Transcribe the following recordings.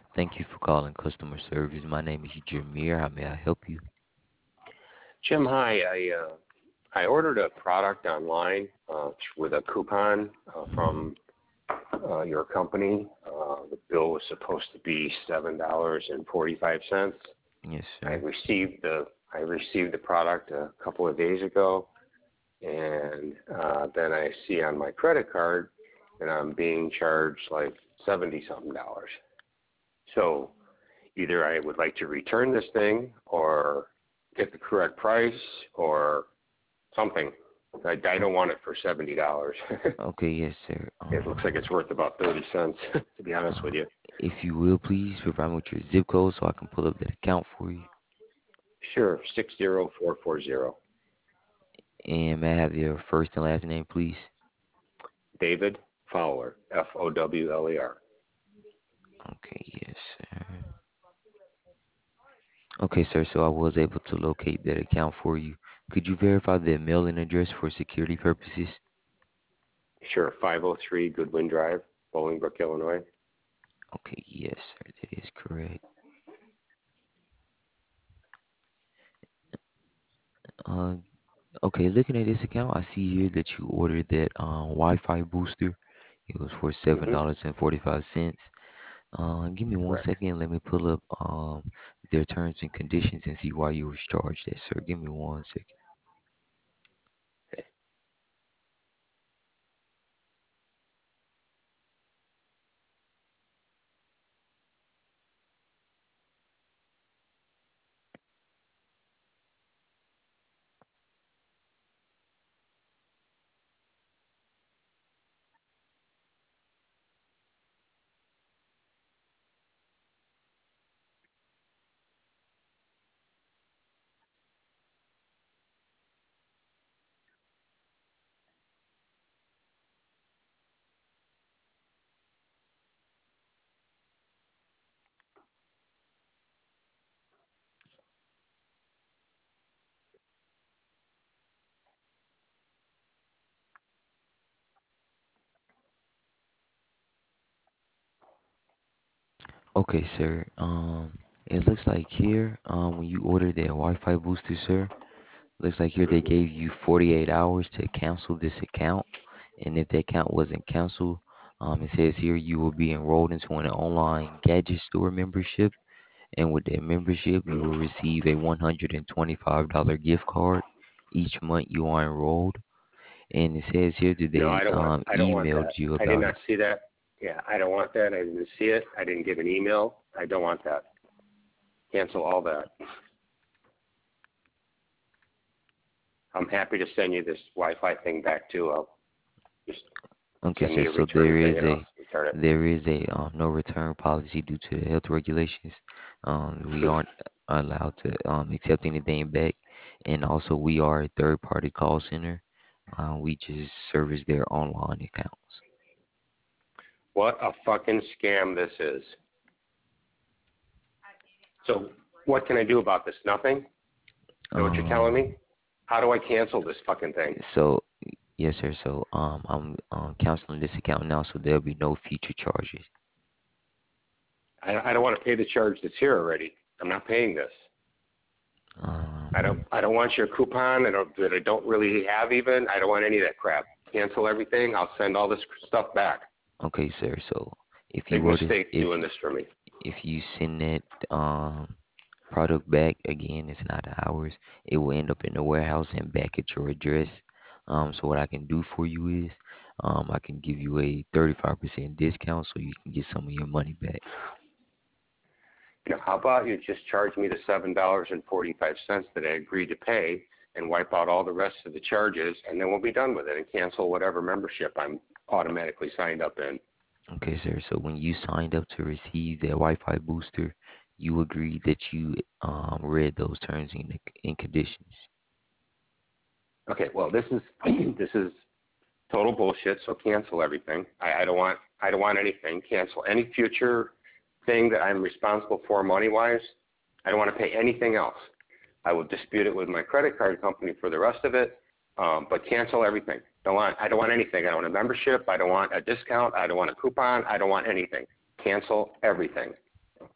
Thank you for calling customer service. My name is Jameer. How may I help you? Jim, hi. I ordered a product online with a coupon from your company. The bill was supposed to be $7.45. Yes, I sir. received the I received the product a couple of days ago, and then I see on my credit card that I'm being charged like 70 something dollars. So either I would like to return this thing or get the correct price or something. I O- don't want it for $70. Okay, yes, sir. It looks like it's worth about 30 cents, to be honest Uh, with you. if you will, please provide me with your zip code so I can pull up that account for you. Sure, 60440. And may I have your first and last name, please? David Fowler, Fowler. Okay, yes, sir. Okay, sir. So I was able to locate that account for you. Could you verify the mailing address for security purposes? Sure, 503 Goodwin Drive, Bolingbrook, Illinois. Okay, yes, sir. That is correct. Uh, Okay, looking at this account, I see here that you ordered that Wi-Fi booster. It was for Mm-hmm. $7.45. Give me one Correct. second. Let me pull up their terms and conditions and see why you was charged that, sir. Give me one second. Okay. Okay, sir. It looks like here, when you ordered that Wi-Fi booster, sir, looks like here they Mm-hmm. gave you 48 hours to cancel this account. And if that account wasn't canceled, it says here you will be enrolled into an online gadget store membership. And with that membership, you will receive a $125 gift card each month you are enrolled. And it says here that No, they I don't want that. emailed you I did about not it. see that. Yeah, I don't want that. I didn't see it. I didn't get an email. I don't want that. Cancel all that. I'm happy to send you this Wi-Fi thing back too. I'll just Okay, send me sir. a So return thing and I'll return it. there is a no return policy due to the health regulations. We aren't allowed to accept anything back, and also we are a third party call center. We just service their online accounts. What a fucking scam this is. So what can I do about this? Nothing? Is that what you're telling me? Um, How do I cancel this fucking thing? so yes, sir. So I'm canceling this account now, so there'll be no future charges. I don't want to pay the charge that's here already. I'm not paying this. Um, I don't want your coupon that I don't really have even. I don't want any of that crap. Cancel everything. I'll send all this stuff back. okay, sir. So if you Big were to mistake doing this for me. if you send that product back again, it's not ours. It will end up in the warehouse and back at your address. So what I can do for you is, I can give you a 35% discount so you can get some of your money back. How about you just charge me the $7.45 that I agreed to pay and wipe out all the rest of the charges, and then we'll be done with it and cancel whatever membership I'm automatically signed up in. Okay, sir. So when you signed up to receive that Wi-Fi booster, you agreed that you read those terms and conditions. Okay, well this is this is total bullshit. So cancel everything. I don't want anything. Cancel any future thing that I'm responsible for money wise. I don't want to pay anything else. I will dispute it with my credit card company for the rest of it, but cancel everything. I don't want anything. I don't want a membership. I don't want a discount. I don't want a coupon. I don't want anything. Cancel everything.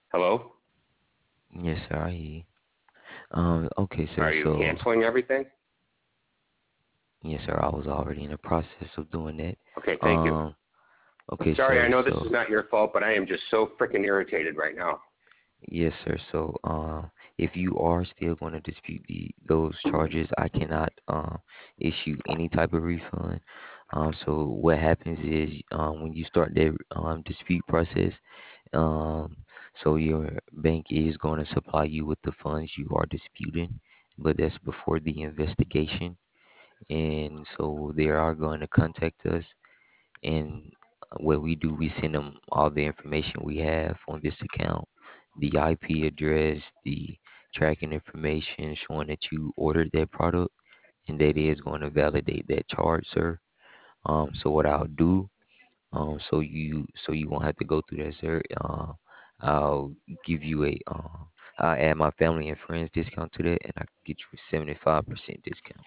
Hello? Yes, sir. I hear you. Okay, sir. Are you So, canceling everything? yes, sir. I was already in the process of doing that. Okay, thank you. Um, I'm okay, sorry, I sir. know this is So, not your fault, but I am just so freaking irritated right now. yes, sir. So, if you are still going to dispute those charges, I cannot issue any type of refund. So what happens is when you start that dispute process, um, so your bank is going to supply you with the funds you are disputing, but that's before the investigation. And so they are going to contact us, and what we do, we send them all the information we have on this account, the IP address, the tracking information showing that you ordered that product, and that is going to validate that charge, sir. So what I'll do, so you won't have to go through that, sir. I'll give you I'll add my family and friends discount to that, and I can get you a 75% discount.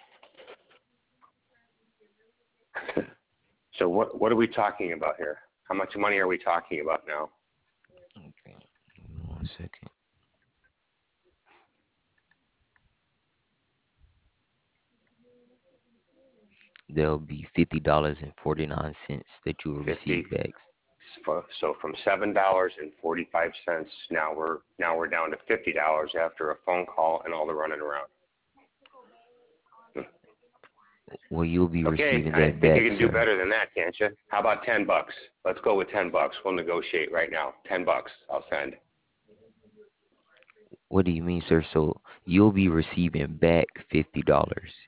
So what are we talking about here? How much money are we talking about now? Okay, give me 1 second. There'll be $50.49 that you will 50. receive back. So from $7.45 now we're down to $50 after a phone call and all the running around. Well, you'll be Okay, receiving I that think you back, can do sir. better than that, can't you? How about $10? Let's go with $10. We'll negotiate right now. $10. I'll send. What do you mean, sir? So you'll be receiving back $50.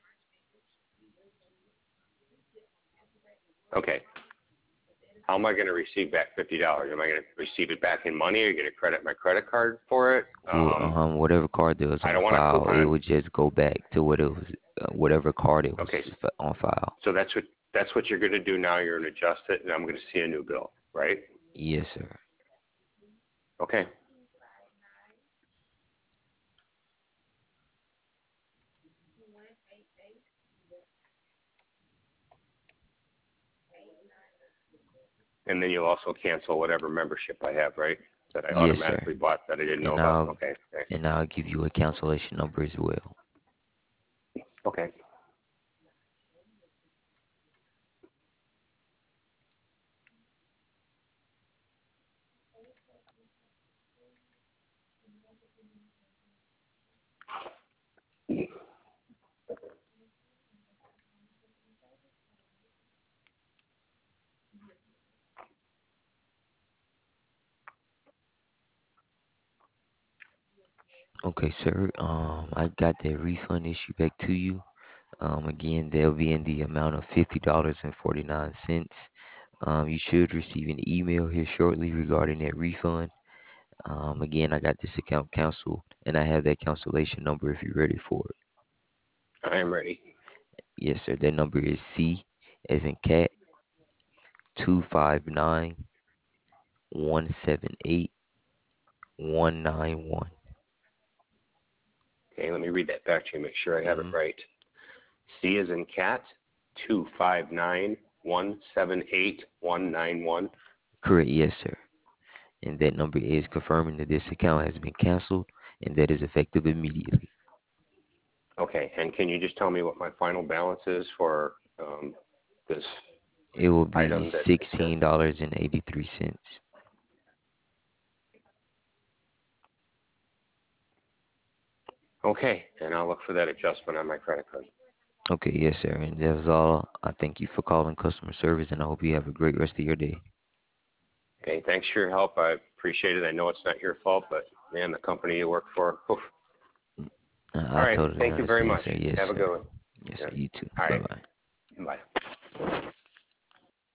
Okay. How am I going to receive back $50? Am I going to receive it back in money? Are you going to credit my credit card for it? Well, whatever card that was I on don't want a file, it coupon. would just go back to what it was, whatever card it was Okay, on file. so that's what you're going to do now. You're going to adjust it, and I'm going to see a new bill, right? Yes, sir. Okay. And then you'll also cancel whatever membership I have, right? That I Yes, sir. automatically bought that I didn't know And about. I'll Okay. Okay. and I'll give you a cancellation number as well. Okay. Okay, sir. I got that refund issue back to you. Again, they'll be in the amount of $50.49. You should receive an email here shortly regarding that refund. Again, I got this account canceled, and I have that cancellation number if you're ready for it. I am ready. Yes, sir. That number is C as in cat 259-178-191. Okay, let me read that back to you, make sure I have it Mm-hmm. right. C is in cat, 259-178-191. Correct. Yes, sir. And that number is confirming that this account has been canceled, and that is effective immediately. Okay, and can you just tell me what my final balance is for this It will be item that I sent? $16.83. Okay, and I'll look for that adjustment on my credit card. Okay, yes, sir. And that was all. I thank you for calling customer service, and I hope you have a great rest of your day. Okay, thanks for your help. I appreciate it. I know it's not your fault, but man, the company you work for. Oof. All I right, totally thank you very understand, sir. much. Yes, Have a sir. good one. Yes, Yeah. sir. You too. All Bye right, bye. bye.